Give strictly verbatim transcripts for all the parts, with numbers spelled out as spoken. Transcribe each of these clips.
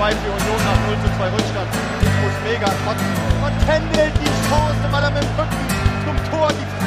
zwei für Union nach null zu zwei Rückstand. Infos mega kotzen. Und Kendall die Chance, weil er mit dem Rücken zum Tor die.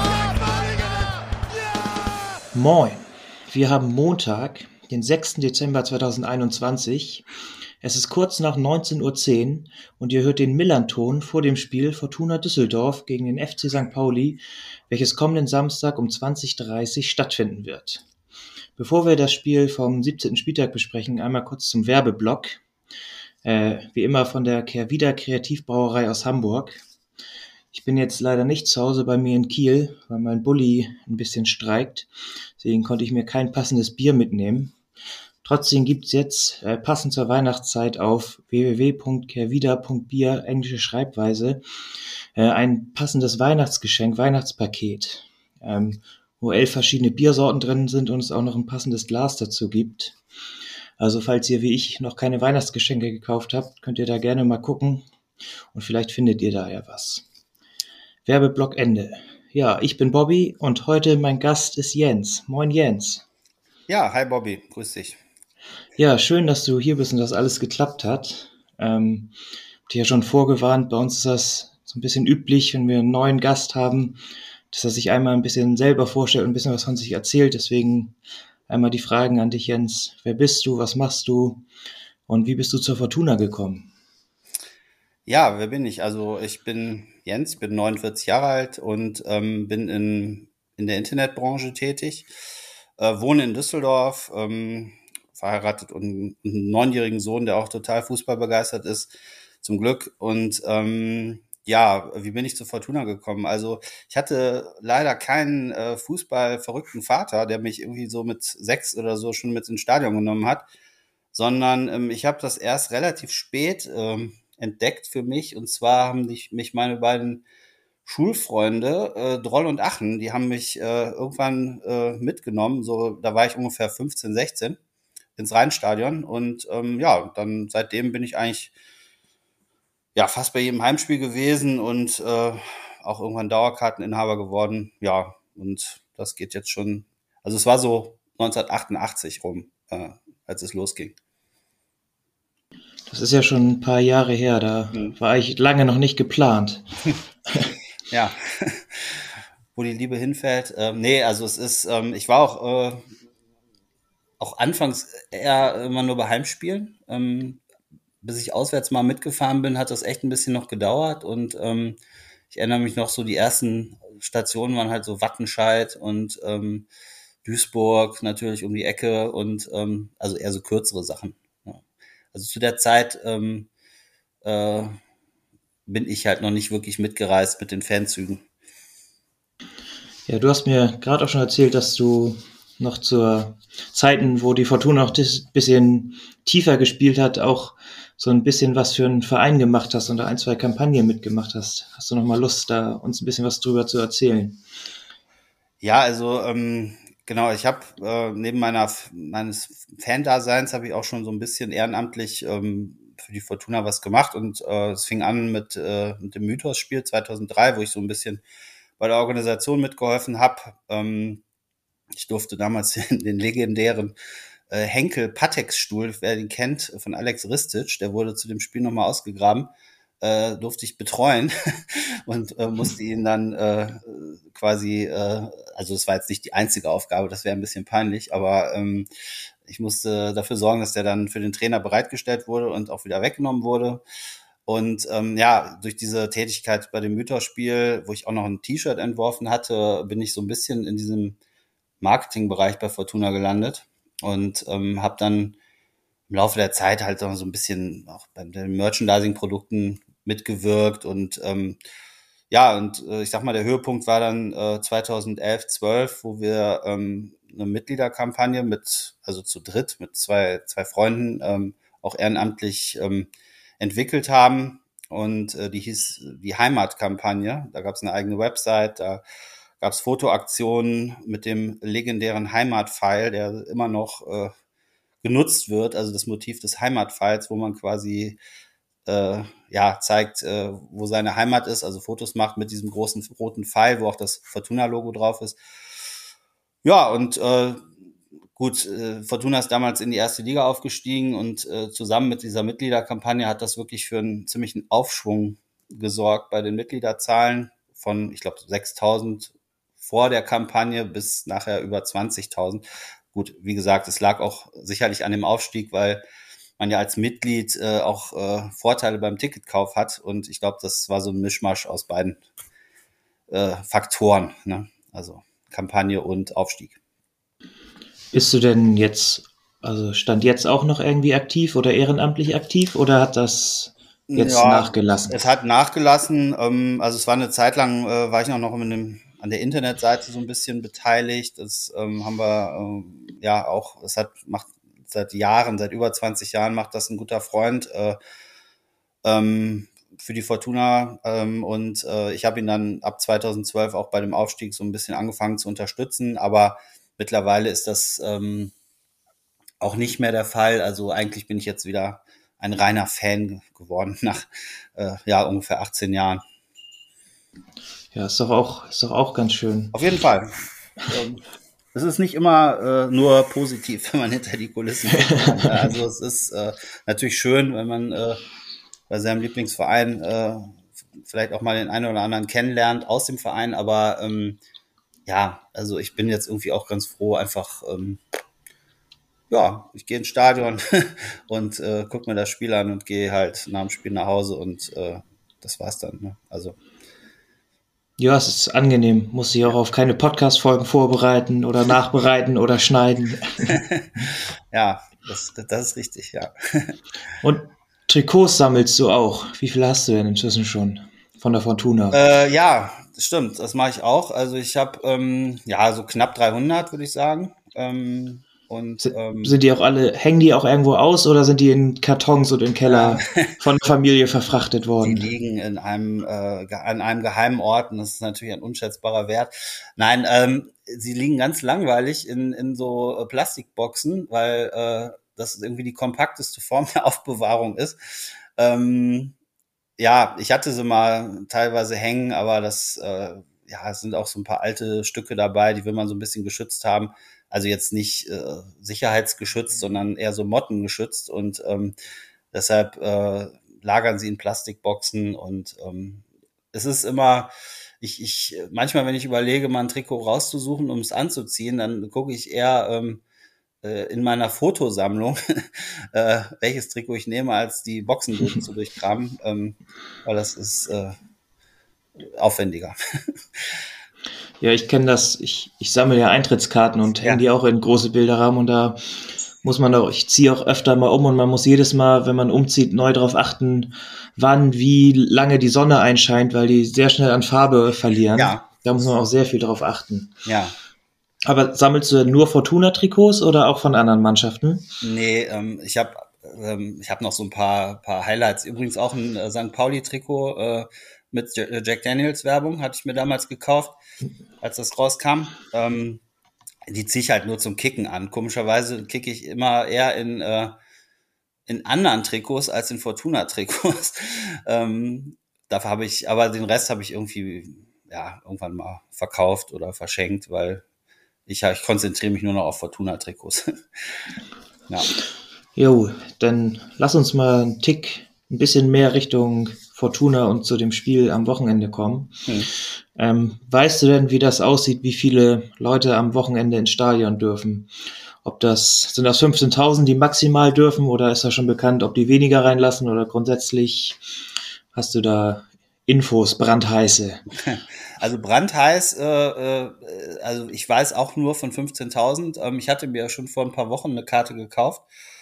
Moin, wir haben Montag, den sechsten Dezember zweitausendeinundzwanzig. Es ist kurz nach neunzehn Uhr zehn und ihr hört den Millernton vor dem Spiel Fortuna Düsseldorf gegen den F C Sankt Pauli, welches kommenden Samstag um zwanzig Uhr dreißig stattfinden wird. Bevor wir das Spiel vom siebzehnten Spieltag besprechen, einmal kurz zum Werbeblock. Äh, wie immer von der Kehrwieder Kreativbrauerei aus Hamburg. Ich bin jetzt leider nicht zu Hause bei mir in Kiel, weil mein Bulli ein bisschen streikt. Deswegen konnte ich mir kein passendes Bier mitnehmen. Trotzdem gibt's jetzt äh, passend zur Weihnachtszeit auf w w w punkt kehrwieder punkt bier, englische Schreibweise, äh, ein passendes Weihnachtsgeschenk, Weihnachtspaket, ähm, wo elf verschiedene Biersorten drin sind und es auch noch ein passendes Glas dazu gibt. Also falls ihr wie ich noch keine Weihnachtsgeschenke gekauft habt, könnt ihr da gerne mal gucken und vielleicht findet ihr da ja was. Werbeblock Ende. Ja, ich bin Bobby und heute mein Gast ist Jens. Moin Jens. Ja, hi Bobby, grüß dich. Ja, schön, dass du hier bist und das alles geklappt hat. Ähm, hab dich ja schon vorgewarnt, bei uns ist das so ein bisschen üblich, wenn wir einen neuen Gast haben, dass er sich einmal ein bisschen selber vorstellt und ein bisschen was von sich erzählt. Deswegen einmal die Fragen an dich, Jens. Wer bist du, was machst du und wie bist du zur Fortuna gekommen? Ja, wer bin ich? Also ich bin Jens, bin neunundvierzig Jahre alt und ähm, bin in, in der Internetbranche tätig, äh, wohne in Düsseldorf, ähm, verheiratet und einen neunjährigen Sohn, der auch total Fußball begeistert ist, zum Glück. Und ähm, ja, wie bin ich zur Fortuna gekommen? Also ich hatte leider keinen äh, Fußballverrückten Vater, der mich irgendwie so mit sechs oder so schon mit ins Stadion genommen hat, sondern ähm, ich habe das erst relativ spät ähm, entdeckt für mich. Und zwar haben mich, mich meine beiden Schulfreunde, äh, Droll und Achen, die haben mich äh, irgendwann äh, mitgenommen. So, da war ich ungefähr fünfzehn, sechzehn ins Rheinstadion. Und ähm, ja, dann seitdem bin ich eigentlich ja fast bei jedem Heimspiel gewesen und äh, auch irgendwann Dauerkarteninhaber geworden. Ja, und das geht jetzt schon. Also es war so neunzehnhundertachtundachtzig rum, äh, als es losging. Das ist ja schon ein paar Jahre her, da Hm. war ich lange noch nicht geplant. Ja, wo die Liebe hinfällt. Ähm, nee, also es ist, ähm, ich war auch, äh, auch anfangs eher immer nur bei Heimspielen. Ähm, bis ich auswärts mal mitgefahren bin, hat das echt ein bisschen noch gedauert. Und ähm, ich erinnere mich noch so, die ersten Stationen waren halt so Wattenscheid und ähm, Duisburg natürlich um die Ecke und ähm, also eher so kürzere Sachen. Ja. Also zu der Zeit ähm, äh, bin ich halt noch nicht wirklich mitgereist mit den Fanzügen. Ja, du hast mir gerade auch schon erzählt, dass du noch zur Zeiten, wo die Fortuna noch ein bisschen tiefer gespielt hat, auch so ein bisschen was für einen Verein gemacht hast und da ein, zwei Kampagnen mitgemacht hast. Hast du noch mal Lust, da uns ein bisschen was drüber zu erzählen? Ja, also ähm, genau, ich habe äh, neben meiner meines Fan-Daseins habe ich auch schon so ein bisschen ehrenamtlich ähm, für die Fortuna was gemacht und äh, es fing an mit, äh, mit dem Mythos-Spiel zweitausenddrei, wo ich so ein bisschen bei der Organisation mitgeholfen habe. Ähm, ich durfte damals den, den legendären äh, Henkel-Patex-Stuhl, wer den kennt, von Alex Ristic, der wurde zu dem Spiel nochmal ausgegraben, äh, durfte ich betreuen und äh, musste ihn dann äh, quasi, äh, also es war jetzt nicht die einzige Aufgabe, das wäre ein bisschen peinlich, aber ähm, ich musste dafür sorgen, dass der dann für den Trainer bereitgestellt wurde und auch wieder weggenommen wurde. Und ähm, ja, durch diese Tätigkeit bei dem Mythos-Spiel, wo ich auch noch ein T-Shirt entworfen hatte, bin ich so ein bisschen in diesem Marketingbereich bei Fortuna gelandet und ähm, habe dann im Laufe der Zeit halt auch so ein bisschen auch bei den Merchandising-Produkten mitgewirkt und ähm, ja, und äh, ich sag mal, der Höhepunkt war dann äh, zweitausendelf, zwölf, wo wir ähm, eine Mitgliederkampagne mit, also zu dritt, mit zwei, zwei Freunden ähm, auch ehrenamtlich ähm, entwickelt haben. Und äh, die hieß die Heimatkampagne. Da gab es eine eigene Website, da gab es Fotoaktionen mit dem legendären Heimatpfeil, der immer noch äh, genutzt wird, also das Motiv des Heimatpfeils, wo man quasi äh, ja zeigt, äh, wo seine Heimat ist, also Fotos macht mit diesem großen roten Pfeil, wo auch das Fortuna-Logo drauf ist. Ja, und äh, gut, äh, Fortuna ist damals in die erste Liga aufgestiegen und äh, zusammen mit dieser Mitgliederkampagne hat das wirklich für einen ziemlichen Aufschwung gesorgt bei den Mitgliederzahlen von, ich glaube, sechstausend vor der Kampagne bis nachher über zwanzigtausend. Gut, wie gesagt, es lag auch sicherlich an dem Aufstieg, weil man ja als Mitglied äh, auch äh, Vorteile beim Ticketkauf hat. Und ich glaube, das war so ein Mischmasch aus beiden äh, Faktoren, ne? Also Kampagne und Aufstieg. Bist du denn jetzt, also stand jetzt auch noch irgendwie aktiv oder ehrenamtlich aktiv oder hat das jetzt Ja, nachgelassen? es hat nachgelassen. Ähm, also es war eine Zeit lang, äh, war ich noch, noch in dem, an der Internetseite so ein bisschen beteiligt. Das ähm, haben wir ähm, ja auch, es hat macht seit Jahren, seit über zwanzig Jahren macht das ein guter Freund äh, ähm, für die Fortuna. Ähm, und äh, ich habe ihn dann ab zweitausendzwölf auch bei dem Aufstieg so ein bisschen angefangen zu unterstützen. Aber mittlerweile ist das ähm, auch nicht mehr der Fall. Also eigentlich bin ich jetzt wieder ein reiner Fan geworden nach äh, ja ungefähr achtzehn Jahren. Ja, ist doch auch, ist doch auch ganz schön. Auf jeden Fall. Ähm, es ist nicht immer äh, nur positiv, wenn man hinter die Kulissen guckt. Also es ist äh, natürlich schön, wenn man äh, bei seinem Lieblingsverein äh, vielleicht auch mal den einen oder anderen kennenlernt aus dem Verein. Aber ähm, ja, also ich bin jetzt irgendwie auch ganz froh, einfach ähm, ja, ich gehe ins Stadion und äh, gucke mir das Spiel an und gehe halt nach dem Spiel nach Hause und äh, das war's dann. Ne? Also Ja, es ist angenehm. Muss sich auch auf keine Podcast-Folgen vorbereiten oder nachbereiten oder schneiden. ja, das, das ist richtig, ja. Und Trikots sammelst du auch. Wie viel hast du denn inzwischen schon von der Fortuna? Äh, ja, das stimmt, das mache ich auch. Also ich habe ähm, ja so knapp dreihundert, würde ich sagen. Ähm, und ähm, Sind die auch alle, hängen die auch irgendwo aus oder sind die in Kartons und in Keller äh, von der Familie verfrachtet die worden? liegen in einem äh, ge- an einem geheimen Ort und das ist natürlich ein unschätzbarer Wert. Nein, ähm, sie liegen ganz langweilig in in so äh, Plastikboxen, weil äh, das irgendwie die kompakteste Form der Aufbewahrung ist. Ähm, ja, ich hatte sie mal teilweise hängen, aber das, äh, ja, es sind auch so ein paar alte Stücke dabei, die will man so ein bisschen geschützt haben. Also jetzt nicht äh, sicherheitsgeschützt, sondern eher so mottengeschützt und ähm, deshalb äh, lagern sie in Plastikboxen und ähm, es ist immer, ich, ich, manchmal, wenn ich überlege, mal ein Trikot rauszusuchen, um es anzuziehen, dann gucke ich eher ähm, äh, in meiner Fotosammlung, äh, welches Trikot ich nehme, als die Boxen durch, zu durchkramen, ähm, weil das ist äh, aufwendiger. Ja, ich kenne das. Ich, ich sammle ja Eintrittskarten und hänge Ja, die auch in große Bilderrahmen und da muss man auch, ich ziehe auch öfter mal um und man muss jedes Mal, wenn man umzieht, neu darauf achten, wann, wie lange die Sonne einscheint, weil die sehr schnell an Farbe verlieren. ja, Da muss man das, auch sehr viel drauf achten. ja. Aber sammelst du nur Fortuna-Trikots oder auch von anderen Mannschaften? Nee, ähm, ich habe ähm, ich hab noch so ein paar, paar Highlights. Übrigens auch ein äh, Sankt Pauli-Trikot äh, mit J- Jack Daniels Werbung hatte ich mir damals gekauft, als das rauskam. Ähm, die ziehe ich halt nur zum Kicken an. Komischerweise kicke ich immer eher in, äh, in anderen Trikots als in Fortuna-Trikots. ähm, dafür habe ich, aber den Rest habe ich irgendwie, ja, irgendwann mal verkauft oder verschenkt, weil ich, ich konzentriere mich nur noch auf Fortuna-Trikots. ja. Jo, dann lass uns mal einen Tick, ein bisschen mehr Richtung Fortuna und zu dem Spiel am Wochenende kommen. Hm. Ähm, weißt du denn, wie das aussieht, wie viele Leute am Wochenende ins Stadion dürfen? Ob das, sind das fünfzehntausend, die maximal dürfen, oder ist das schon bekannt, ob die weniger reinlassen oder grundsätzlich hast du da Infos, brandheiße? Also brandheiß, äh, äh, also ich weiß auch nur von fünfzehntausend. Ähm, ich hatte mir ja schon vor ein paar Wochen eine Karte gekauft.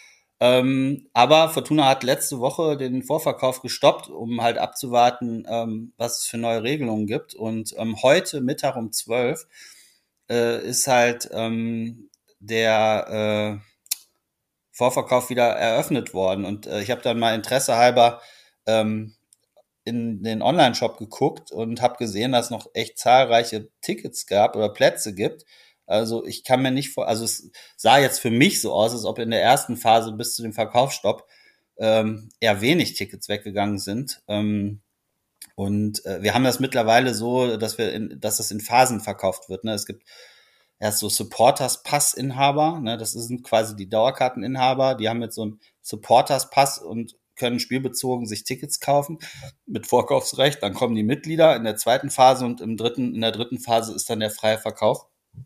Ähm, aber Fortuna hat letzte Woche den Vorverkauf gestoppt, um halt abzuwarten, ähm, was es für neue Regelungen gibt. Und ähm, heute Mittag um zwölf äh, ist halt ähm, der äh, Vorverkauf wieder eröffnet worden. Und äh, ich habe dann mal Interesse halber ähm, in den Online-Shop geguckt und habe gesehen, dass es noch echt zahlreiche Tickets gab oder Plätze gibt. Also ich kann mir nicht vor, also es sah jetzt für mich so aus, als ob in der ersten Phase bis zu dem Verkaufsstopp ähm, eher wenig Tickets weggegangen sind. Ähm, und äh, wir haben das mittlerweile so, dass wir, in, dass das in Phasen verkauft wird. Ne? Es gibt er ist so Supporters-Pass-Inhaber, ne? Das sind quasi die Dauerkarteninhaber, die haben jetzt so einen Supporters-Pass und können spielbezogen sich Tickets kaufen mit Vorkaufsrecht. Dann kommen die Mitglieder in der zweiten Phase und im dritten, in der dritten Phase ist dann der freie Verkauf.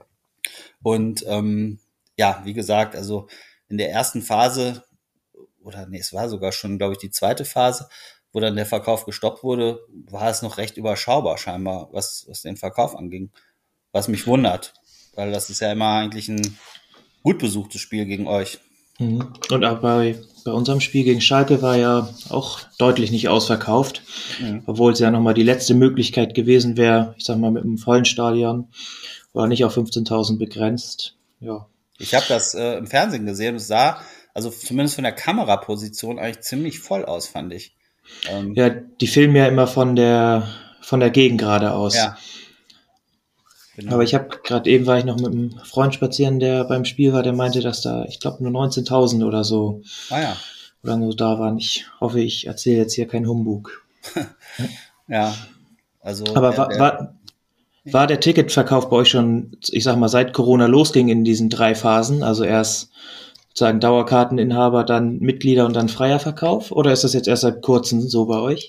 Und ähm, ja, wie gesagt, also in der ersten Phase, oder nee, es war sogar schon, glaube ich, die zweite Phase, wo dann der Verkauf gestoppt wurde, war es noch recht überschaubar scheinbar, was, was den Verkauf anging. Was mich wundert, weil das ist ja immer eigentlich ein gut besuchtes Spiel gegen euch. Mhm. Und auch bei, bei unserem Spiel gegen Schalke war ja auch deutlich nicht ausverkauft, mhm. obwohl es ja nochmal die letzte Möglichkeit gewesen wäre, ich sag mal mit einem vollen Stadion, war nicht auf fünfzehntausend begrenzt. Ja. Ich habe das äh, im Fernsehen gesehen, es sah, also zumindest von der Kameraposition, eigentlich ziemlich voll aus, fand ich. Ähm, ja, die filmen ja immer von der von der Gegend gerade aus. Ja. Genau. Aber ich habe gerade eben war ich noch mit einem Freund spazieren, der beim Spiel war, der meinte, dass da, ich glaube, nur neunzehntausend oder so ah, ja. oder so da waren. Ich hoffe, ich erzähle jetzt hier keinen Humbug. Ja, also. Aber der, war, der, war, war der Ticketverkauf bei euch schon, ich sag mal, seit Corona losging in diesen drei Phasen? Also erst sozusagen Dauerkarteninhaber, dann Mitglieder und dann freier Verkauf? Oder ist das jetzt erst seit kurzem so bei euch?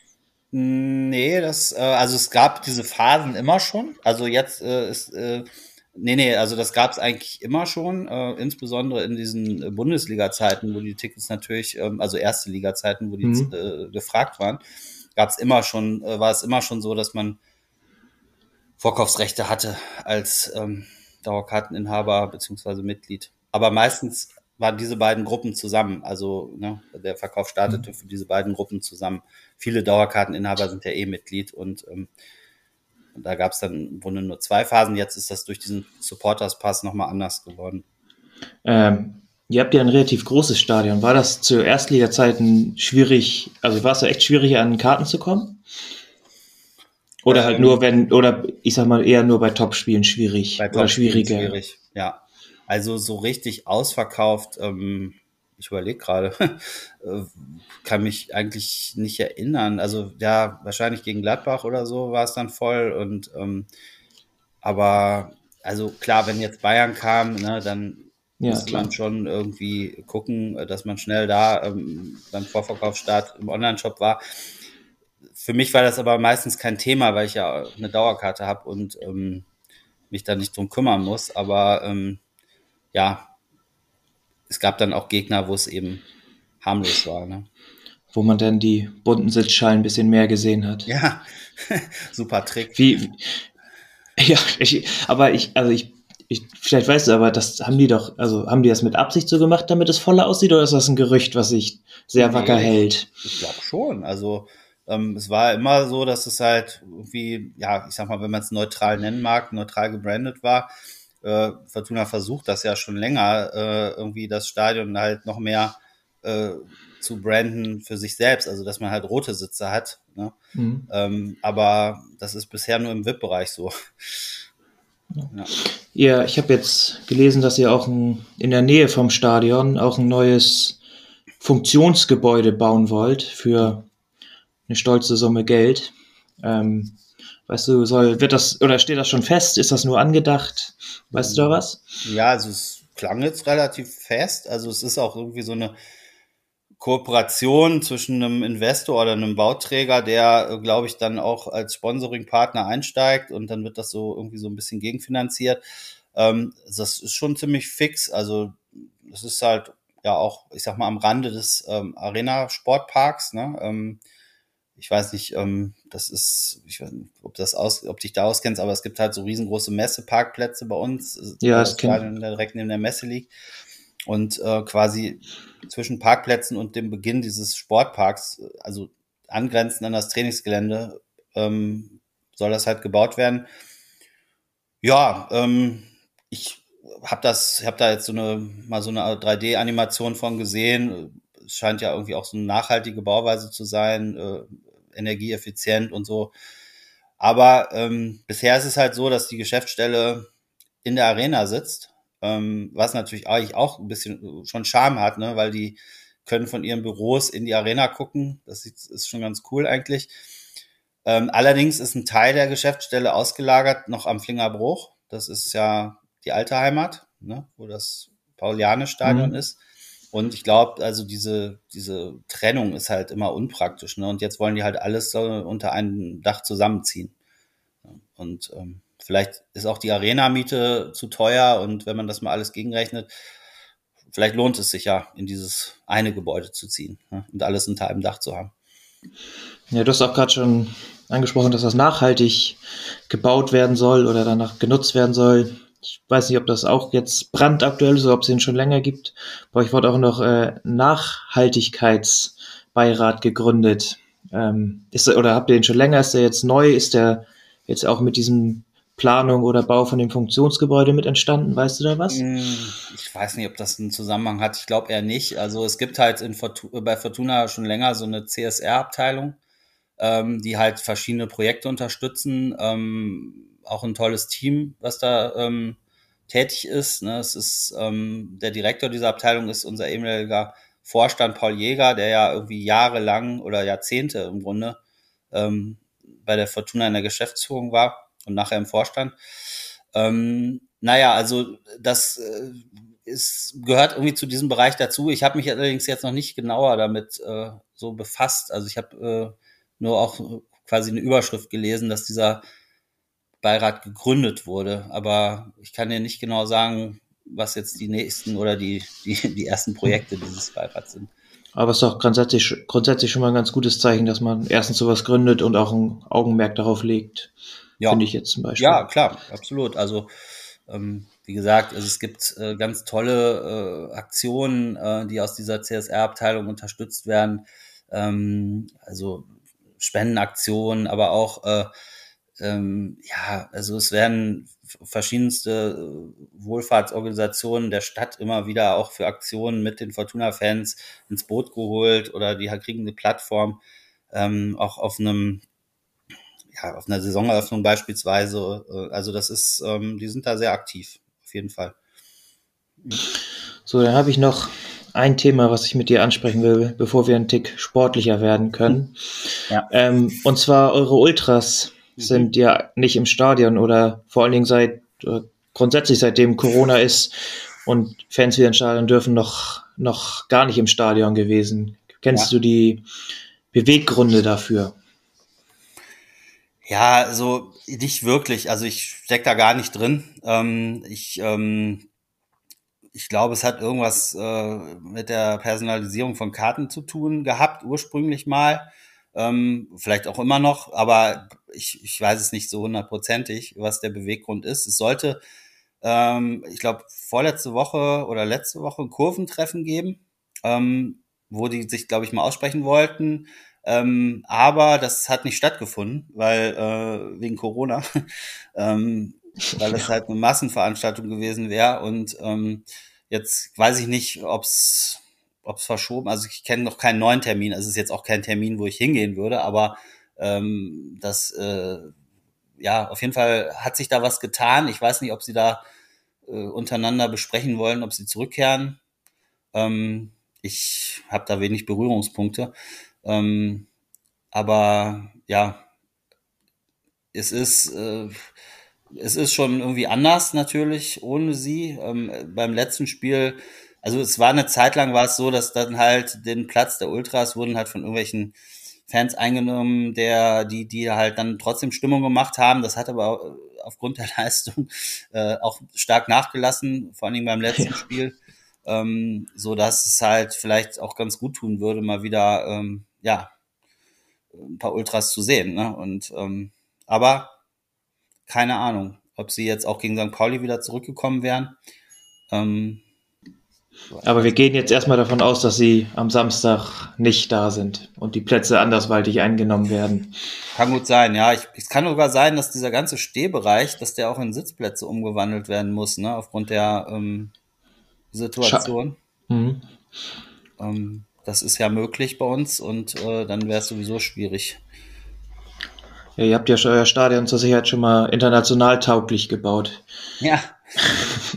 Nee, das, äh, also es gab diese Phasen immer schon. Also jetzt äh, ist, äh, nee, nee, also das gab es eigentlich immer schon, äh, insbesondere in diesen Bundesliga-Zeiten, wo die Tickets natürlich, ähm, also erste Liga-Zeiten, wo die mhm. äh, gefragt waren, gab es immer schon, äh, war es immer schon so, dass man Vorkaufsrechte hatte als ähm, Dauerkarteninhaber beziehungsweise Mitglied. Aber meistens waren diese beiden Gruppen zusammen. Also ne, der Verkauf startete für diese beiden Gruppen zusammen. Viele Dauerkarteninhaber sind ja eh Mitglied und ähm, da gab es dann im Grunde nur zwei Phasen. Jetzt ist das durch diesen Supporters-Pass nochmal anders geworden. Ähm, ihr habt ja ein relativ großes Stadion. War das zu Erstliga-Zeiten schwierig, also war es da echt schwierig, an Karten zu kommen? Oder ähm, halt nur, wenn, oder ich sag mal eher nur bei Top-Spielen schwierig bei oder Top-Spielen schwieriger? Schwierig, ja. Also so richtig ausverkauft, ähm, ich überlege gerade, kann mich eigentlich nicht erinnern. Also ja, wahrscheinlich gegen Gladbach oder so war es dann voll. Und ähm, aber also klar, wenn jetzt Bayern kam, ne, dann ja, musste klar. man schon irgendwie gucken, dass man schnell da ähm, beim Vorverkaufsstart im Onlineshop war. Für mich war das aber meistens kein Thema, weil ich ja eine Dauerkarte habe und ähm, mich da nicht drum kümmern muss. Aber ähm, ja, es gab dann auch Gegner, wo es eben harmlos war. Ne? Wo man dann die bunten Sitzschalen ein bisschen mehr gesehen hat. Ja, super Trick. Wie, ja, ich, aber ich, also ich, ich, vielleicht weißt du, aber das haben die doch, also haben die das mit Absicht so gemacht, damit es voller aussieht, oder ist das ein Gerücht, was sich sehr nee, wacker hält? Ich, ich glaube schon, also ähm, es war immer so, dass es halt irgendwie, ja, ich sag mal, wenn man es neutral nennen mag, neutral gebrandet war. Äh, Fortuna versucht das ja schon länger, äh, irgendwie das Stadion halt noch mehr äh, zu branden für sich selbst, also dass man halt rote Sitze hat. Ne? Mhm. Ähm, aber das ist bisher nur im V I P-Bereich so. Ja, ja ich habe jetzt gelesen, dass ihr auch ein, in der Nähe vom Stadion auch ein neues Funktionsgebäude bauen wollt für eine stolze Summe Geld. Ähm, Weißt du, soll, wird das, oder steht das schon fest? Ist das nur angedacht? Weißt du da was? Ja, also es klang jetzt relativ fest. Also es ist auch irgendwie so eine Kooperation zwischen einem Investor oder einem Bauträger, der, glaube ich, dann auch als Sponsoring-Partner einsteigt und dann wird das so irgendwie so ein bisschen gegenfinanziert. Ähm, das ist schon ziemlich fix. Also das ist halt ja auch, ich sag mal, am Rande des ähm, Arena-Sportparks, ne? Ähm, Ich weiß nicht, ähm, das ist, ich weiß nicht, ob das aus, ob dich da auskennst, aber es gibt halt so riesengroße Messeparkplätze bei uns, ja, das Stadion direkt neben der Messe liegt. Und äh, quasi zwischen Parkplätzen und dem Beginn dieses Sportparks, also angrenzend an das Trainingsgelände, ähm, soll das halt gebaut werden. Ja, ähm, ich habe das, ich habe da jetzt so eine mal so eine drei D-Animation von gesehen. Es scheint ja irgendwie auch so eine nachhaltige Bauweise zu sein, äh, energieeffizient und so. Aber ähm, bisher ist es halt so, dass die Geschäftsstelle in der Arena sitzt, ähm, was natürlich eigentlich auch ein bisschen schon Charme hat, ne, weil die können von ihren Büros in die Arena gucken. Das ist schon ganz cool eigentlich. Ähm, allerdings ist ein Teil der Geschäftsstelle ausgelagert noch am Flingerbruch. Das ist ja die alte Heimat, ne, wo das Pauliane-Stadion Mhm. ist. Und ich glaube, also diese, diese Trennung ist halt immer unpraktisch. Ne? Und jetzt wollen die halt alles so unter einem Dach zusammenziehen. Und ähm, vielleicht ist auch die Arena-Miete zu teuer. Und wenn man das mal alles gegenrechnet, vielleicht lohnt es sich ja, in dieses eine Gebäude zu ziehen, ne? Und alles unter einem Dach zu haben. Ja, du hast auch gerade schon angesprochen, dass das nachhaltig gebaut werden soll oder danach genutzt werden soll. Ich weiß nicht, ob das auch jetzt brandaktuell ist oder ob es den schon länger gibt. Aber ich wurde auch noch äh, Nachhaltigkeitsbeirat gegründet. Ähm, ist, oder habt ihr den schon länger? Ist der jetzt neu? Ist der jetzt auch mit diesem Planung oder Bau von dem Funktionsgebäude mit entstanden? Weißt du da was? Ich weiß nicht, ob das einen Zusammenhang hat. Ich glaube eher nicht. Also es gibt halt in Fortuna, bei Fortuna schon länger so eine C S R-Abteilung, ähm, die halt verschiedene Projekte unterstützen. Ähm, auch ein tolles Team, was da ähm, tätig ist. Ne? Es ist ähm, der Direktor dieser Abteilung ist unser ehemaliger Vorstand Paul Jäger, der ja irgendwie jahrelang oder Jahrzehnte im Grunde ähm, bei der Fortuna in der Geschäftsführung war und nachher im Vorstand. Ähm, naja, also das äh, ist, gehört irgendwie zu diesem Bereich dazu. Ich habe mich allerdings jetzt noch nicht genauer damit äh, so befasst. Also ich habe äh, nur auch quasi eine Überschrift gelesen, dass dieser Beirat gegründet wurde. Aber ich kann dir nicht genau sagen, was jetzt die nächsten oder die, die, die ersten Projekte dieses Beirats sind. Aber es ist doch grundsätzlich, grundsätzlich schon mal ein ganz gutes Zeichen, dass man erstens sowas gründet und auch ein Augenmerk darauf legt. Ja. Finde ich jetzt zum Beispiel. Ja, klar, absolut. Also ähm, wie gesagt, also es gibt äh, ganz tolle äh, Aktionen, äh, die aus dieser C S R-Abteilung unterstützt werden. Ähm, also Spendenaktionen, aber auch äh, ähm, ja, also es werden verschiedenste Wohlfahrtsorganisationen der Stadt immer wieder auch für Aktionen mit den Fortuna-Fans ins Boot geholt oder die kriegen eine Plattform, ähm, auch auf einem ja, auf einer Saisoneröffnung beispielsweise. Also das ist, ähm, die sind da sehr aktiv, auf jeden Fall. So, dann habe ich noch ein Thema, was ich mit dir ansprechen will, bevor wir einen Tick sportlicher werden können. Ja. Ähm, und zwar eure Ultras mhm. sind ja nicht im Stadion oder vor allen Dingen seit, äh, grundsätzlich seitdem Corona ist und Fans wieder ins Stadion dürfen, noch, noch gar nicht im Stadion gewesen. Kennst ja. du die Beweggründe dafür? Ja, also nicht wirklich. Also ich steck da gar nicht drin. Ähm, ich ähm, ich glaube, es hat irgendwas äh, mit der Personalisierung von Karten zu tun gehabt, ursprünglich mal. Ähm, vielleicht auch immer noch, aber ich, ich weiß es nicht so hundertprozentig, was der Beweggrund ist. Es sollte, ähm, ich glaube, vorletzte Woche oder letzte Woche ein Kurventreffen geben, ähm, wo die sich, glaube ich, mal aussprechen wollten. Ähm, aber das hat nicht stattgefunden, weil äh, wegen Corona, ähm, weil es halt eine Massenveranstaltung gewesen wäre. Und ähm, jetzt weiß ich nicht, ob's ob's verschoben. Also ich kenne noch keinen neuen Termin. Also es ist jetzt auch kein Termin, wo ich hingehen würde. Aber ähm, das äh, ja auf jeden Fall hat sich da was getan. Ich weiß nicht, ob sie da äh, untereinander besprechen wollen, ob sie zurückkehren. Ähm, ich habe da wenig Berührungspunkte. Ähm, aber ja, es ist äh, es ist schon irgendwie anders natürlich ohne sie. Ähm, beim letzten Spiel, also es war eine Zeit lang war es so, dass dann halt den Platz der Ultras wurden halt von irgendwelchen Fans eingenommen, der die die halt dann trotzdem Stimmung gemacht haben. Das hat aber aufgrund der Leistung äh, auch stark nachgelassen, vor allen Dingen beim letzten ja. Spiel. Ähm, so dass es halt vielleicht auch ganz gut tun würde, mal wieder ähm, ja ein paar Ultras zu sehen, ne? Und ähm, aber keine Ahnung, ob sie jetzt auch gegen Sankt Pauli wieder zurückgekommen wären. Ähm, aber wir gehen jetzt erstmal davon aus, dass sie am Samstag nicht da sind und die Plätze andersweitig eingenommen werden. Kann gut sein, ja. Ich, es kann sogar sein, dass dieser ganze Stehbereich, dass der auch in Sitzplätze umgewandelt werden muss, ne, aufgrund der ähm, Situation. Mhm. Ähm, das ist ja möglich bei uns und äh, dann wäre es sowieso schwierig. Ja, ihr habt ja schon euer Stadion zur Sicherheit schon mal international tauglich gebaut. Ja.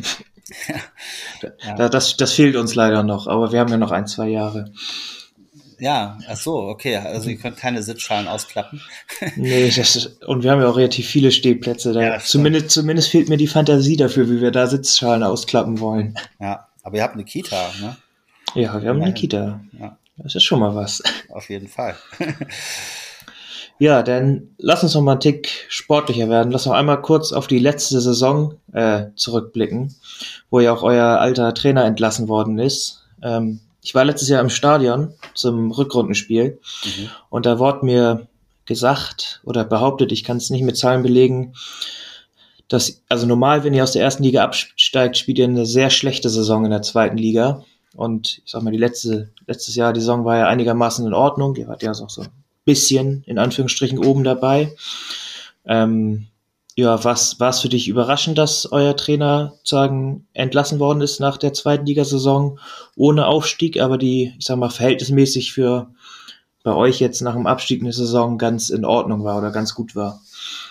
ja. Das, das fehlt uns leider noch, aber wir haben ja noch ein, zwei Jahre. Ja, ach so, okay. Also ihr könnt keine Sitzschalen ausklappen. Nee, das ist, und wir haben ja auch relativ viele Stehplätze. Ja, Da, das stimmt. zumindest, zumindest fehlt mir die Fantasie dafür, wie wir da Sitzschalen ausklappen wollen. Ja, aber ihr habt eine Kita, ne? Ja, wir haben eine Immerhin. Kita. Ja, Das ist schon mal was. auf jeden Fall. Ja, dann lass uns noch mal einen Tick sportlicher werden. Lass noch einmal kurz auf die letzte Saison äh, zurückblicken, wo ja auch euer alter Trainer entlassen worden ist. Ähm, ich war letztes Jahr im Stadion zum Rückrundenspiel Mhm. und da wurde mir gesagt oder behauptet, ich kann es nicht mit Zahlen belegen, dass, also normal, wenn ihr aus der ersten Liga absteigt, spielt ihr eine sehr schlechte Saison in der zweiten Liga. Und ich sag mal, die letzte, letztes Jahr, die Saison war ja einigermaßen in Ordnung. Ihr wart ja auch so ein bisschen, in Anführungsstrichen, oben dabei. Ähm, ja, was war es für dich überraschend, dass euer Trainer sagen entlassen worden ist nach der zweiten Ligasaison ohne Aufstieg, aber die, ich sag mal, verhältnismäßig für bei euch jetzt nach dem Abstieg eine Saison ganz in Ordnung war oder ganz gut war?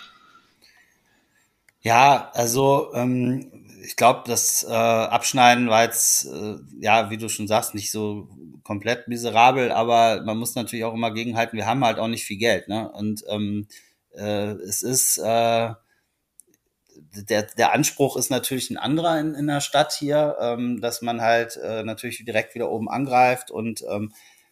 Ja, also ähm, ich glaube, das äh, Abschneiden war jetzt, äh, ja, wie du schon sagst, nicht so komplett miserabel, aber man muss natürlich auch immer gegenhalten, wir haben halt auch nicht viel Geld, ne? Und ähm, äh, es ist, äh, der, der Anspruch ist natürlich ein anderer in, in der Stadt hier, ähm, dass man halt äh, natürlich direkt wieder oben angreift und ähm,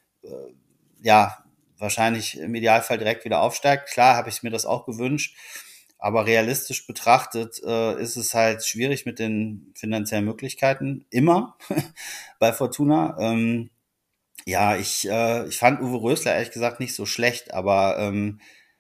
ja, wahrscheinlich im Idealfall direkt wieder aufsteigt. Klar, habe ich mir das auch gewünscht. Aber realistisch betrachtet äh, ist es halt schwierig mit den finanziellen Möglichkeiten. Immer bei Fortuna. Ähm, ja, ich, äh, ich fand Uwe Rösler ehrlich gesagt nicht so schlecht, aber ähm,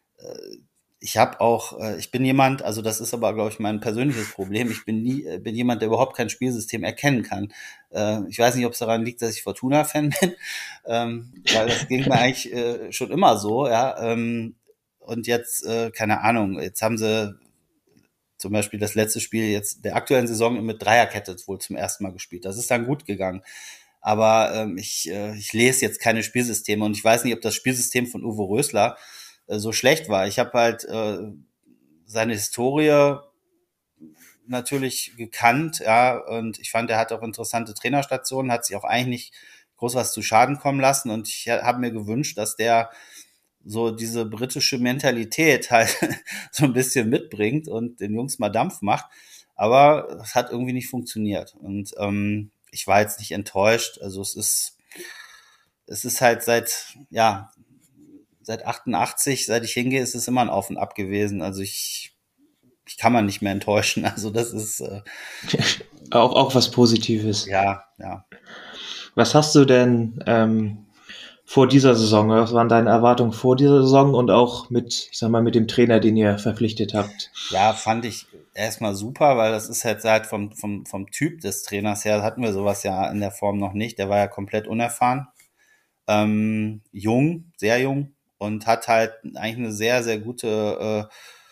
ich habe auch, äh, ich bin jemand, also das ist aber, glaube ich, mein persönliches Problem. Ich bin nie, äh, bin jemand, der überhaupt kein Spielsystem erkennen kann. Äh, ich weiß nicht, ob es daran liegt, dass ich Fortuna-Fan bin, ähm, weil das ging mir eigentlich äh, schon immer so, ja. Ähm, und jetzt, äh, keine Ahnung, jetzt haben sie zum Beispiel das letzte Spiel jetzt der aktuellen Saison mit Dreierkette wohl zum ersten Mal gespielt. Das ist dann gut gegangen. Aber ähm, ich, äh, ich lese jetzt keine Spielsysteme und ich weiß nicht, ob das Spielsystem von Uwe Rösler äh, so schlecht war. Ich habe halt äh, seine Historie natürlich gekannt, ja, und ich fand, er hat auch interessante Trainerstationen, hat sich auch eigentlich nicht groß was zu Schaden kommen lassen und ich habe mir gewünscht, dass der so diese britische Mentalität halt so ein bisschen mitbringt und den Jungs mal Dampf macht. Aber es hat irgendwie nicht funktioniert. Und ähm, ich war jetzt nicht enttäuscht. Also es ist, es ist halt seit, ja, seit achtundachtzig, seit ich hingehe, ist es immer ein Auf und Ab gewesen. Also ich, ich kann man nicht mehr enttäuschen. Also das ist, äh, Auch, auch was Positives. ja, ja. Was hast du denn ähm, vor dieser Saison, was waren deine Erwartungen vor dieser Saison und auch mit, ich sag mal, mit dem Trainer, den ihr verpflichtet habt? Ja, fand ich erstmal super, weil das ist halt seit vom, vom, vom Typ des Trainers her, hatten wir sowas ja in der Form noch nicht. Der war ja komplett unerfahren, ähm, jung, sehr jung und hat halt eigentlich eine sehr, sehr gute, äh,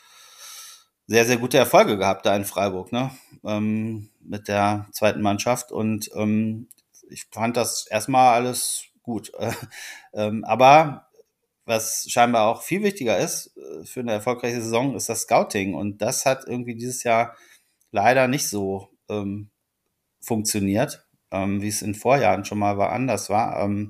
sehr, sehr gute Erfolge gehabt da in Freiburg, ne? Ähm, mit der zweiten Mannschaft. Und ähm, ich fand das erstmal alles gut. ähm, aber was scheinbar auch viel wichtiger ist äh, für eine erfolgreiche Saison, ist das Scouting. Und das hat irgendwie dieses Jahr leider nicht so ähm, funktioniert, ähm, wie es in Vorjahren schon mal war, anders war. Ähm,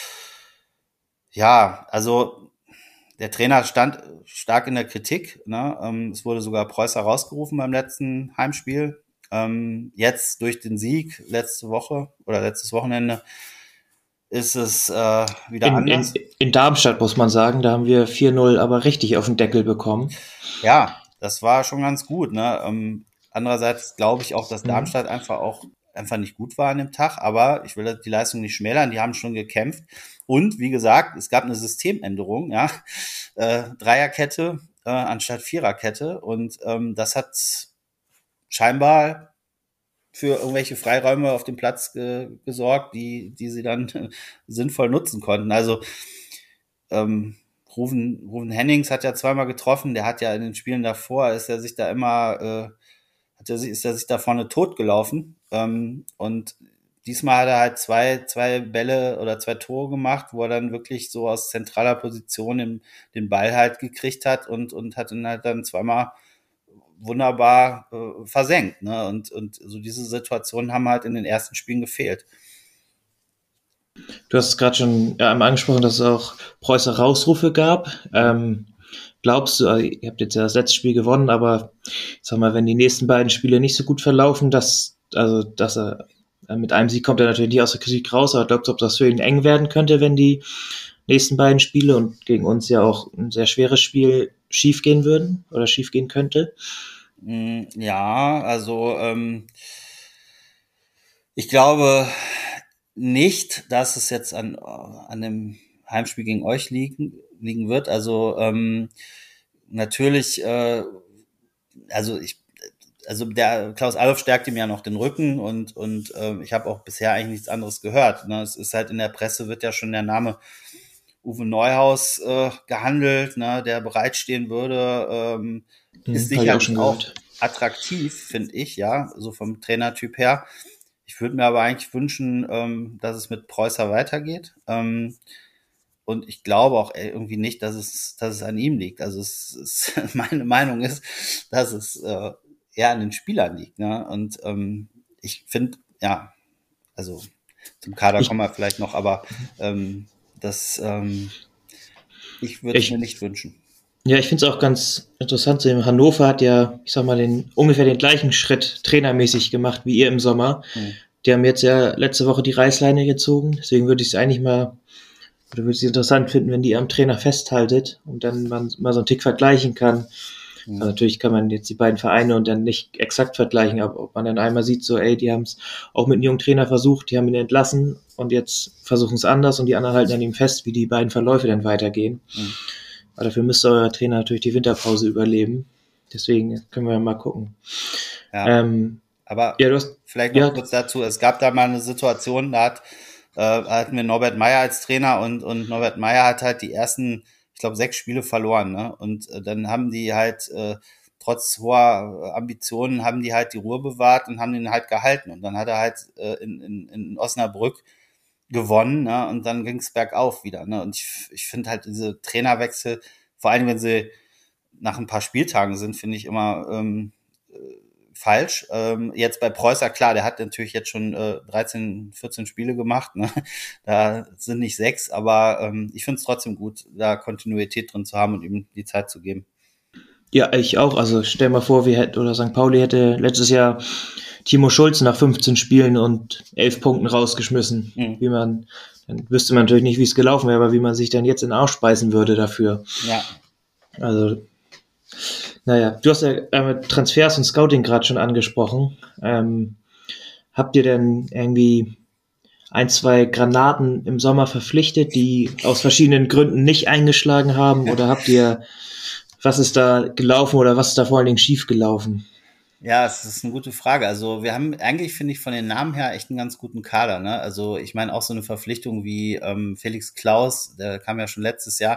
ja, also der Trainer stand stark in der Kritik. Ne? Ähm, es wurde sogar Preußer rausgerufen beim letzten Heimspiel. Ähm, jetzt durch den Sieg letzte Woche oder letztes Wochenende ist es äh, wieder In, in, anders. in Darmstadt muss man sagen, da haben wir vier null aber richtig auf den Deckel bekommen. Ja, das war schon ganz gut. Ne? Ähm, andererseits glaube ich auch, dass Mhm. Darmstadt einfach auch einfach nicht gut war an dem Tag, aber ich will die Leistung nicht schmälern, die haben schon gekämpft. Und wie gesagt, es gab eine Systemänderung, ja, äh, Dreierkette äh, anstatt Viererkette und ähm, das hat scheinbar für irgendwelche Freiräume auf dem Platz ge gesorgt, die, die sie dann sinnvoll nutzen konnten. Also ähm, Ruven, Ruven Hennings hat ja zweimal getroffen, der hat ja in den Spielen davor, ist er sich da immer, äh, hat er sich, ist er sich da vorne totgelaufen. Ähm, und diesmal hat er halt zwei, zwei Bälle oder zwei Tore gemacht, wo er dann wirklich so aus zentraler Position den, den Ball halt gekriegt hat und, und hat ihn halt dann zweimal wunderbar äh, versenkt. Ne? Und, und so diese Situationen haben halt in den ersten Spielen gefehlt. Du hast es gerade schon ja, einmal angesprochen, dass es auch Preußer Rausrufe gab. Ähm, glaubst du, also ihr habt jetzt ja das letzte Spiel gewonnen, aber sag mal, wenn die nächsten beiden Spiele nicht so gut verlaufen, dass, also, dass er mit einem Sieg kommt er natürlich nicht aus der Kritik raus, aber glaubst du, ob das für ihn eng werden könnte, wenn die nächsten beiden Spiele und gegen uns ja auch ein sehr schweres Spiel schief gehen würden oder schief gehen könnte? Ja, also ähm, ich glaube nicht, dass es jetzt an, an dem Heimspiel gegen euch liegen, liegen wird. Also ähm, natürlich, äh, also ich, also der Klaus Allofs stärkt ihm ja noch den Rücken und und äh, ich habe auch bisher eigentlich nichts anderes gehört. Ne? Es ist halt in der Presse wird ja schon der Name Uwe Neuhaus äh, gehandelt, ne, der bereitstehen würde, ähm, ist Hm, habe ich auch schon sicherlich auch gehört. attraktiv, finde ich, ja, so vom Trainertyp her. Ich würde mir aber eigentlich wünschen, ähm, dass es mit Preußer weitergeht. Ähm, und ich glaube auch irgendwie nicht, dass es, dass es an ihm liegt. Also es, es meine Meinung ist, dass es äh, eher an den Spielern liegt. Ne? Und ähm, ich finde, ja, also zum Kader kommen Ich, wir vielleicht noch, aber ähm, das ähm, ich würde es mir ich, nicht wünschen. ja, ich finde es auch ganz interessant. Hannover hat ja, ich sag mal, den, ungefähr den gleichen Schritt trainermäßig gemacht wie ihr im Sommer. Hm. Die haben jetzt ja letzte Woche die Reißleine gezogen. Deswegen würde ich es eigentlich mal, oder würde ich es interessant finden, wenn die am Trainer festhaltet und dann man mal so einen Tick vergleichen kann. Also Hm. natürlich kann man jetzt die beiden Vereine und dann nicht exakt vergleichen, aber ob man dann einmal sieht, so, ey, die haben es auch mit einem jungen Trainer versucht, die haben ihn entlassen und jetzt versuchen es anders und die anderen halten an ihm fest, wie die beiden Verläufe dann weitergehen. Hm. Aber dafür müsste euer Trainer natürlich die Winterpause überleben. Deswegen können wir mal gucken. Ja, Ähm, aber ja, du hast, vielleicht noch ja, kurz dazu. Es gab da mal eine Situation, da hat, äh, hatten wir Norbert Meyer als Trainer und, und Norbert Meyer hat halt die ersten, ich glaube, sechs Spiele verloren. Ne? Und äh, dann haben die halt, äh, trotz hoher Ambitionen, haben die halt die Ruhe bewahrt und haben ihn halt gehalten. Und dann hat er halt äh, in, in, in Osnabrück gewonnen, ne? Und dann ging es bergauf wieder. Ne? Und ich, ich finde halt diese Trainerwechsel, vor allem wenn sie nach ein paar Spieltagen sind, finde ich immer ähm, äh, falsch. Ähm, jetzt bei Preußer, klar, der hat natürlich jetzt schon äh, dreizehn, vierzehn Spiele gemacht. Ne? Da sind nicht sechs, aber ähm, ich finde es trotzdem gut, da Kontinuität drin zu haben und ihm die Zeit zu geben. ja, ich auch. Also stell mal vor, wir hätten, oder Sankt Pauli hätte letztes Jahr Timo Schulz nach fünfzehn Spielen und elf Punkten rausgeschmissen. Mhm. Wie man, dann wüsste man natürlich nicht, wie es gelaufen wäre, aber wie man sich dann jetzt in den Arsch speisen würde dafür. Ja. Also, naja, du hast ja äh, Transfers und Scouting gerade schon angesprochen. Ähm, habt ihr denn irgendwie ein, zwei Granaten im Sommer verpflichtet, die aus verschiedenen Gründen nicht eingeschlagen haben? Oder habt ihr, was ist da gelaufen oder was ist da vor allen Dingen schief gelaufen? Ja, es ist eine gute Frage. Also wir haben eigentlich, finde ich, von den Namen her echt einen ganz guten Kader. Ne? Also ich meine auch so eine Verpflichtung wie ähm, Felix Klaus, der kam ja schon letztes Jahr,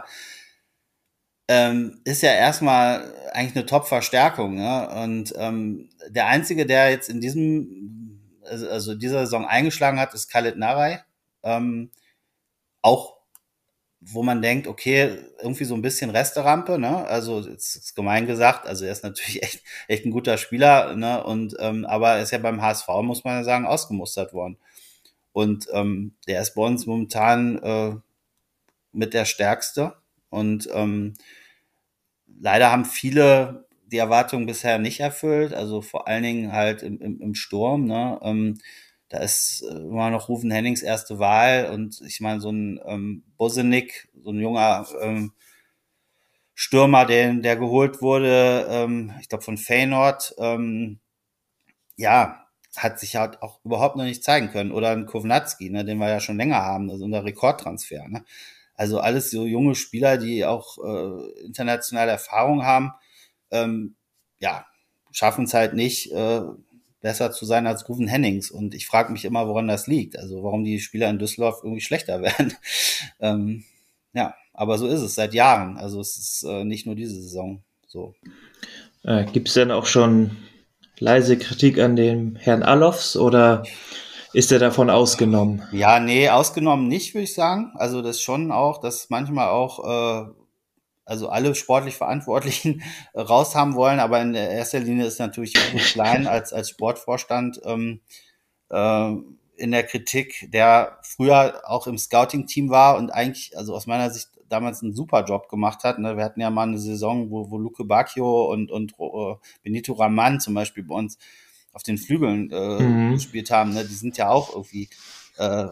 ähm, ist ja erstmal eigentlich eine Top-Verstärkung. Ne? Und ähm, der Einzige, der jetzt in diesem, also also dieser Saison eingeschlagen hat, ist Khaled Narei. Ähm, auch wo man denkt, okay, irgendwie so ein bisschen Resterampe, ne? Also jetzt ist gemein gesagt, also er ist natürlich echt, echt ein guter Spieler, ne? Und ähm, aber er ist ja beim H S V, muss man ja sagen, ausgemustert worden. Und ähm, der ist bei uns momentan äh, mit der Stärkste. Und ähm, leider haben viele die Erwartungen bisher nicht erfüllt, also vor allen Dingen halt im, im, im Sturm, ne? Ähm, da ist äh, immer noch Rufen Hennings erste Wahl und ich meine, so ein ähm, Bosenik, so ein junger ähm, Stürmer, den, der geholt wurde, ähm, ich glaube von Feyenoord, ähm, ja, hat sich halt auch überhaupt noch nicht zeigen können. Oder ein Kovnatski, ne, den wir ja schon länger haben, also unser Rekordtransfer. Ne? Also alles so junge Spieler, die auch äh, internationale Erfahrung haben, ähm, ja, schaffen es halt nicht, äh, besser zu sein als Ruven Hennings. Und ich frage mich immer, woran das liegt. Also warum die Spieler in Düsseldorf irgendwie schlechter werden. ähm, ja, aber so ist es seit Jahren. Also es ist äh, nicht nur diese Saison so. Äh, Gibt es denn auch schon leise Kritik an dem Herrn Allofs oder ist er davon ausgenommen? Ja, nee, ausgenommen nicht, würde ich sagen. Also das schon auch, dass manchmal auch äh, also alle sportlich Verantwortlichen raus haben wollen, aber in der erster Linie ist natürlich Uwe Klein als als Sportvorstand ähm, äh, in der Kritik, der früher auch im Scouting-Team war und eigentlich, also aus meiner Sicht, damals einen super Job gemacht hat. Ne? Wir hatten ja mal eine Saison, wo, wo Luke Bacchio und, und uh, Benito Raman zum Beispiel bei uns auf den Flügeln äh, mhm. gespielt haben. Ne? Die sind ja auch irgendwie äh,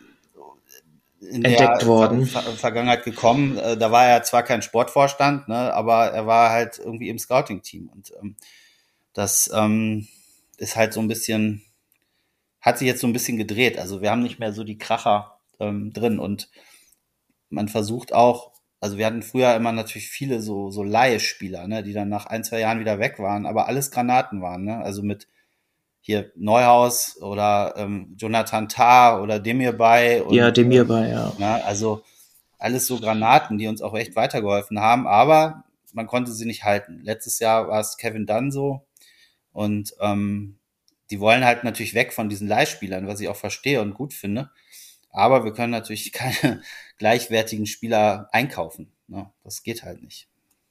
in entdeckt der worden. Ver- Ver- Vergangenheit gekommen. Äh, da war er zwar kein Sportvorstand, ne? aber er war halt irgendwie im Scouting-Team. Und ähm, das ähm, ist halt so ein bisschen, hat sich jetzt so ein bisschen gedreht. Also wir haben nicht mehr so die Kracher ähm, drin und man versucht auch, also wir hatten früher immer natürlich viele so so Leihspieler, ne, die dann nach ein, zwei Jahren wieder weg waren, aber alles Granaten waren, ne? Also mit hier Neuhaus oder ähm, Jonathan Tah oder Demirbay und Ja, Demirbay, ja. Ne, also alles so Granaten, die uns auch echt weitergeholfen haben, aber man konnte sie nicht halten. Letztes Jahr war es Kevin Dunn so und ähm, die wollen halt natürlich weg von diesen Leihspielern, was ich auch verstehe und gut finde. Aber wir können natürlich keine gleichwertigen Spieler einkaufen. Ne? Das geht halt nicht.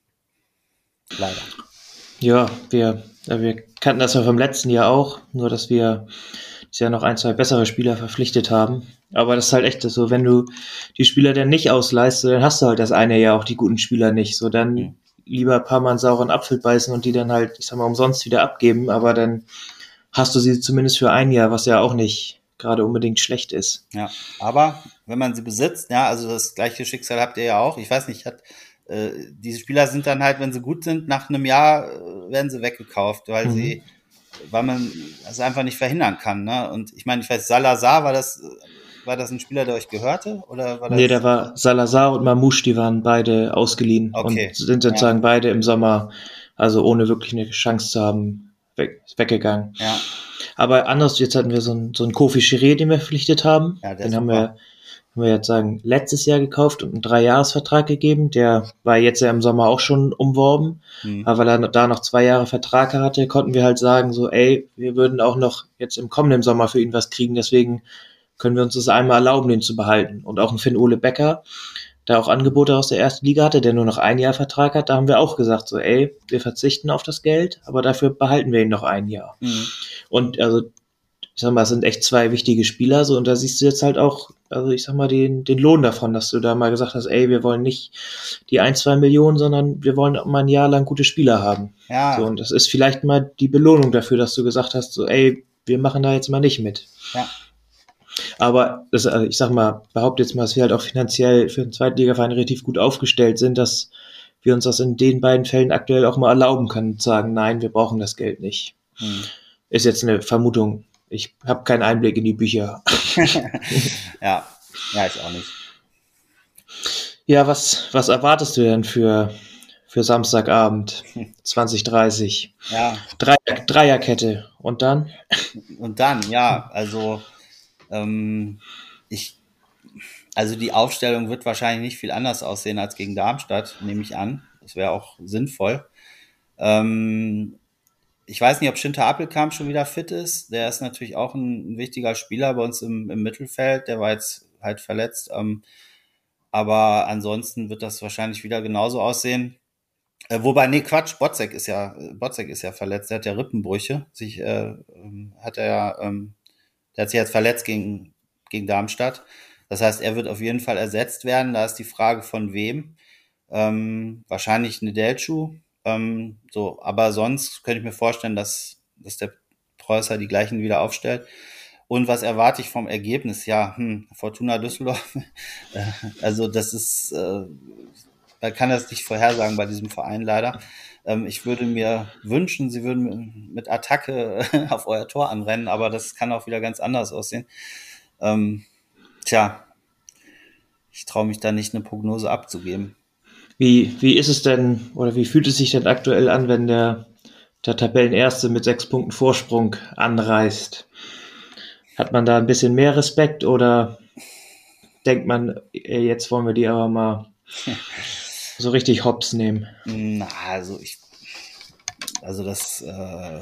Leider. Ja, wir, wir kannten das ja vom letzten Jahr auch, nur dass wir dieses Jahr noch ein, zwei bessere Spieler verpflichtet haben. Aber das ist halt echt so, wenn du die Spieler dann nicht ausleihst, dann hast du halt das eine Jahr auch die guten Spieler nicht. So, dann hm. lieber ein paar Mal einen sauren Apfel beißen und die dann halt, ich sag mal, umsonst wieder abgeben, aber dann hast du sie zumindest für ein Jahr, was ja auch nicht gerade unbedingt schlecht ist. Ja, aber wenn man sie besitzt, ja, also das gleiche Schicksal habt ihr ja auch. Ich weiß nicht, hat, äh, diese Spieler sind dann halt, wenn sie gut sind, nach einem Jahr äh, werden sie weggekauft, weil mhm. sie, weil man das einfach nicht verhindern kann. Ne? Und ich meine, ich weiß, Salazar, war das, war das ein Spieler, der euch gehörte? Oder war das? Nee, der war Salazar und Mamouche, die waren beide ausgeliehen okay. und sind sozusagen ja. beide im Sommer, also ohne wirklich eine Chance zu haben, weg, weggegangen. Ja. Aber anders, jetzt hatten wir so einen, so einen Kofi Chiré, den wir verpflichtet haben. Ja, den haben wir, haben wir jetzt sagen, letztes Jahr gekauft und einen Dreijahresvertrag gegeben. Der war jetzt ja im Sommer auch schon umworben. Hm. Aber weil er da noch zwei Jahre Vertrag hatte, konnten wir halt sagen, so, ey, wir würden auch noch jetzt im kommenden Sommer für ihn was kriegen. Deswegen können wir uns das einmal erlauben, den zu behalten. Und auch ein Finn-Ole Becker, der auch Angebote aus der ersten Liga hatte, der nur noch ein Jahr Vertrag hat, da haben wir auch gesagt, so, ey, wir verzichten auf das Geld, aber dafür behalten wir ihn noch ein Jahr. Mhm. Und also, ich sag mal, es sind echt zwei wichtige Spieler, so, und da siehst du jetzt halt auch, also ich sag mal, den, den Lohn davon, dass du da mal gesagt hast, ey, wir wollen nicht die ein, zwei Millionen, sondern wir wollen mal ein Jahr lang gute Spieler haben. Ja. So, und das ist vielleicht mal die Belohnung dafür, dass du gesagt hast, so, ey, wir machen da jetzt mal nicht mit. Ja. Aber das, also ich sag mal, behaupte jetzt mal, dass wir halt auch finanziell für den Zweitligaverein relativ gut aufgestellt sind, dass wir uns das in den beiden Fällen aktuell auch mal erlauben können, zu sagen, nein, wir brauchen das Geld nicht. Hm. Ist jetzt eine Vermutung. Ich habe keinen Einblick in die Bücher. ja, ja, ich auch nicht. Ja, was, was erwartest du denn für, für Samstagabend zwanzig dreißig? Ja. Dreier, Dreierkette. Und dann? Und dann, ja, also ähm, ich, also die Aufstellung wird wahrscheinlich nicht viel anders aussehen als gegen Darmstadt, nehme ich an. Das wäre auch sinnvoll. Ähm, ich weiß nicht, ob Schinter Appelkamp schon wieder fit ist. Der ist natürlich auch ein, ein wichtiger Spieler bei uns im, im Mittelfeld. Der war jetzt halt verletzt. Ähm, aber ansonsten wird das wahrscheinlich wieder genauso aussehen. Äh, wobei, nee, Quatsch, Botzek ist ja, Botzek ist ja verletzt. Der hat ja Rippenbrüche. Sich, äh, hat er ja, ähm, der hat sich jetzt verletzt gegen, gegen Darmstadt. Das heißt, er wird auf jeden Fall ersetzt werden. Da ist die Frage, von wem. Ähm, wahrscheinlich Nedelcu. Ähm, so, aber sonst könnte ich mir vorstellen, dass, dass der Preußer die gleichen wieder aufstellt. Und was erwarte ich vom Ergebnis? Ja, hm, Fortuna Düsseldorf. Also das ist, äh, man kann das nicht vorhersagen bei diesem Verein leider. Ähm, ich würde mir wünschen, sie würden mit Attacke auf euer Tor anrennen, aber das kann auch wieder ganz anders aussehen. Ähm, tja, ich traue mich da nicht, eine Prognose abzugeben. Wie, wie ist es denn, oder wie fühlt es sich denn aktuell an, wenn der, der Tabellenerste mit sechs Punkten Vorsprung anreist? Hat man da ein bisschen mehr Respekt oder denkt man, ey, jetzt wollen wir die aber mal so richtig hops nehmen? Na, also ich, also das, äh,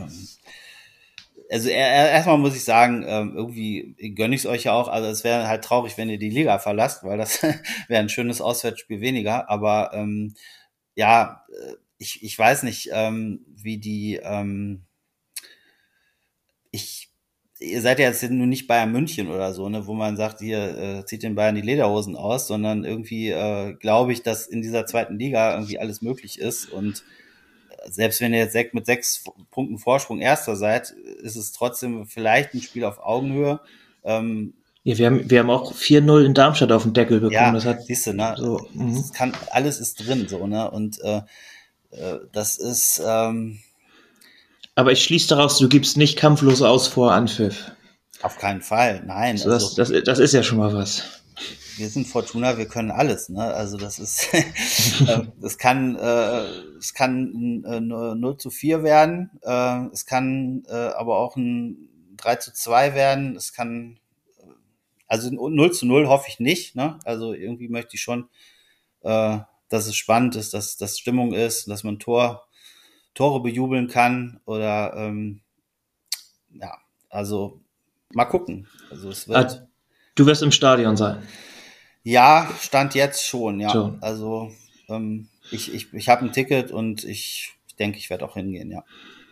also erstmal muss ich sagen, irgendwie gönne ich es euch ja auch. Also es wäre halt traurig, wenn ihr die Liga verlasst, weil das wäre ein schönes Auswärtsspiel weniger. Aber ähm, ja, ich, ich weiß nicht, ähm, wie die, ähm, ich, ihr seid ja jetzt nur nicht Bayern München oder so, ne, wo man sagt, hier äh, zieht den Bayern die Lederhosen aus, sondern irgendwie äh, glaube ich, dass in dieser zweiten Liga irgendwie alles möglich ist. Und selbst wenn ihr jetzt sech- mit sechs Punkten Vorsprung Erster seid, ist es trotzdem vielleicht ein Spiel auf Augenhöhe. Ähm, Ja, wir haben, wir haben auch vier null in Darmstadt auf den Deckel bekommen. ja, Das hat siehst du, ne? so, mhm. Es kann, alles ist drin, so, ne? Und äh, äh, das ist ähm, Aber ich schließe daraus, du gibst nicht kampflos aus vor Anpfiff. auf keinen Fall, nein. So, das, Also das, das ist ja schon mal was. wir sind Fortuna, wir können alles, ne? Also das ist, äh, es kann, äh, es kann äh, null zu vier werden, äh, es kann äh, aber auch ein drei zu zwei werden, es kann, also null zu null hoffe ich nicht, ne? Also irgendwie möchte ich schon, äh, dass es spannend ist, dass das Stimmung ist, dass man Tor, Tore bejubeln kann oder ähm, ja, also mal gucken. Also es wird. Ah, du wirst im Stadion sein. Ja, Stand jetzt schon, ja. Schon. Also ähm, ich, ich, ich habe ein Ticket und ich, ich denke, ich werde auch hingehen, ja.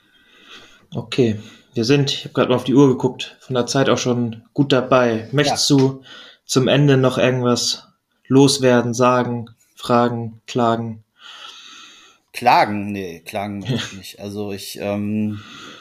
Okay, wir sind, ich habe gerade mal auf die Uhr geguckt, von der Zeit auch schon gut dabei. Möchtest ja. du zum Ende noch irgendwas loswerden, sagen, fragen, klagen? Klagen? Nee, klagen möchte ich nicht. Also ich, ähm,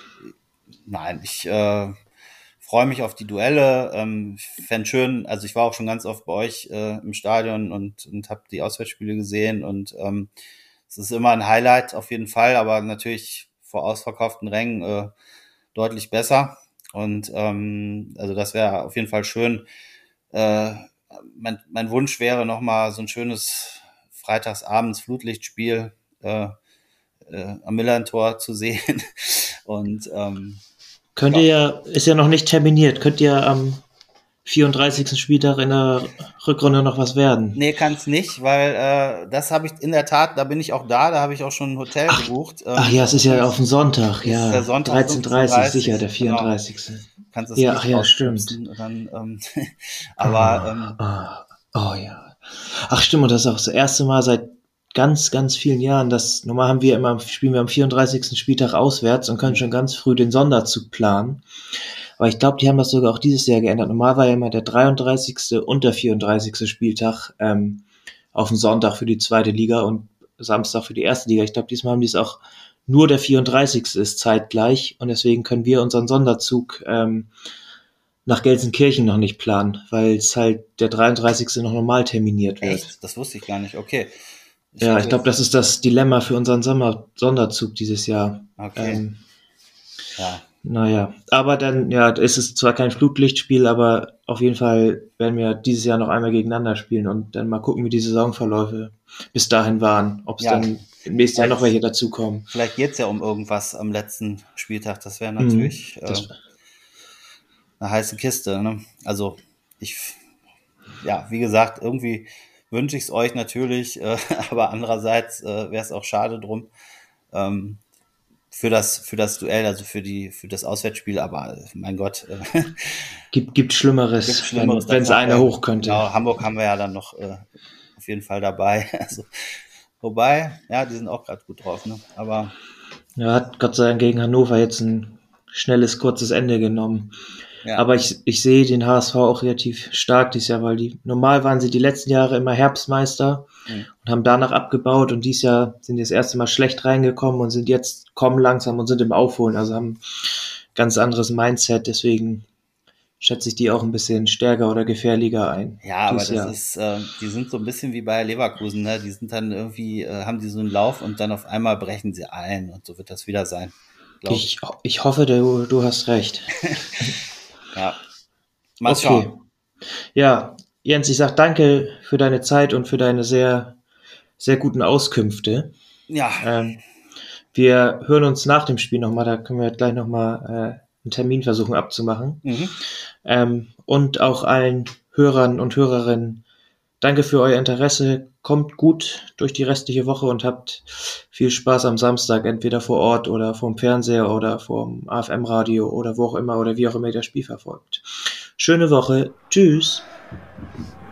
nein, ich äh, freue mich auf die Duelle. Ähm, ich fände schön, also ich war auch schon ganz oft bei euch äh, im Stadion und, und habe die Auswärtsspiele gesehen und ähm, es ist immer ein Highlight auf jeden Fall, aber natürlich vor ausverkauften Rängen äh, deutlich besser. Und ähm, also das wäre auf jeden Fall schön. Äh, mein, mein Wunsch wäre nochmal so ein schönes Freitagsabends Flutlichtspiel äh, äh, am Millern-Tor zu sehen. Und ähm, Könnt ihr ja, ist ja noch nicht terminiert, könnt ihr am vierunddreißigsten Spieltag in der Rückrunde noch was werden? Nee, kann es nicht, weil äh, das habe ich in der Tat, da bin ich auch da, da habe ich auch schon ein Hotel ach, gebucht. Ähm, ach ja, es ist ja auf den Sonntag, ja. Der Sonntag dreizehn Uhr dreißig, sicher, der vierunddreißigste Genau. Kannst das ja, nicht ach ja, stimmt. Dann, ähm, aber oh, ähm, oh, oh ja. Ach stimmt, und das ist auch das erste Mal seit ganz, ganz vielen Jahren, dass normal haben wir immer, spielen wir am vierunddreißigsten Spieltag auswärts und können schon ganz früh den Sonderzug planen. Aber ich glaube, die haben das sogar auch dieses Jahr geändert. Normal war ja immer der dreiunddreißigste und der vierunddreißigste Spieltag ähm, auf dem Sonntag für die zweite Liga und Samstag für die erste Liga. Ich glaube, diesmal haben die es auch nur der vierunddreißigste ist zeitgleich und deswegen können wir unseren Sonderzug ähm, nach Gelsenkirchen noch nicht planen, weil es halt der dreiunddreißigste noch normal terminiert wird. Echt? Das wusste ich gar nicht. Okay. Ich ja, ich glaube, das ist das Dilemma für unseren Sommer- Sonderzug dieses Jahr. Okay. Ähm, ja. Naja, aber dann, ja, ist es zwar kein Flutlichtspiel, aber auf jeden Fall werden wir dieses Jahr noch einmal gegeneinander spielen und dann mal gucken, wie die Saisonverläufe bis dahin waren. Ob es ja. dann im nächsten Jahr noch welche dazukommen. Vielleicht geht's ja um irgendwas am letzten Spieltag. Das wäre natürlich mhm, das äh, eine heiße Kiste. Ne? Also ich, ja, wie gesagt, irgendwie wünsche ich es euch natürlich, äh, aber andererseits äh, wäre es auch schade drum. Ähm, für das für das Duell, also für die für das Auswärtsspiel, aber mein Gott. Äh, gibt gibt Schlimmeres, gibt Schlimmeres wenn es einer hoch könnte. Genau, Hamburg haben wir ja dann noch äh, auf jeden Fall dabei. Also, wobei, ja, die sind auch gerade gut drauf, ne? Aber ja, hat Gott sei Dank gegen Hannover jetzt ein schnelles, kurzes Ende genommen. Ja. Aber ich, ich sehe den H S V auch relativ stark dieses Jahr, weil die normal waren sie die letzten Jahre immer Herbstmeister mhm. und haben danach abgebaut und dieses Jahr sind die das erste Mal schlecht reingekommen und sind jetzt, kommen langsam und sind im Aufholen, also haben ganz anderes Mindset, deswegen schätze ich die auch ein bisschen stärker oder gefährlicher ein. Ja, aber das Jahr. ist, äh, die sind so ein bisschen wie bei Leverkusen, ne? Die sind dann irgendwie, äh, haben die so einen Lauf und dann auf einmal brechen sie ein und so wird das wieder sein. Ich, ich. ich hoffe, du, du hast recht. Ja, mal okay. schauen. Ja, Jens, ich sag danke für deine Zeit und für deine sehr, sehr guten Auskünfte. Ja. Ähm, wir hören uns nach dem Spiel nochmal, da können wir gleich nochmal äh, einen Termin versuchen abzumachen. Mhm. Ähm, und auch allen Hörern und Hörerinnen, danke für euer Interesse. Kommt gut durch die restliche Woche und habt viel Spaß am Samstag, entweder vor Ort oder vorm Fernseher oder vorm A F M-Radio oder wo auch immer oder wie auch immer ihr das Spiel verfolgt. Schöne Woche. Tschüss.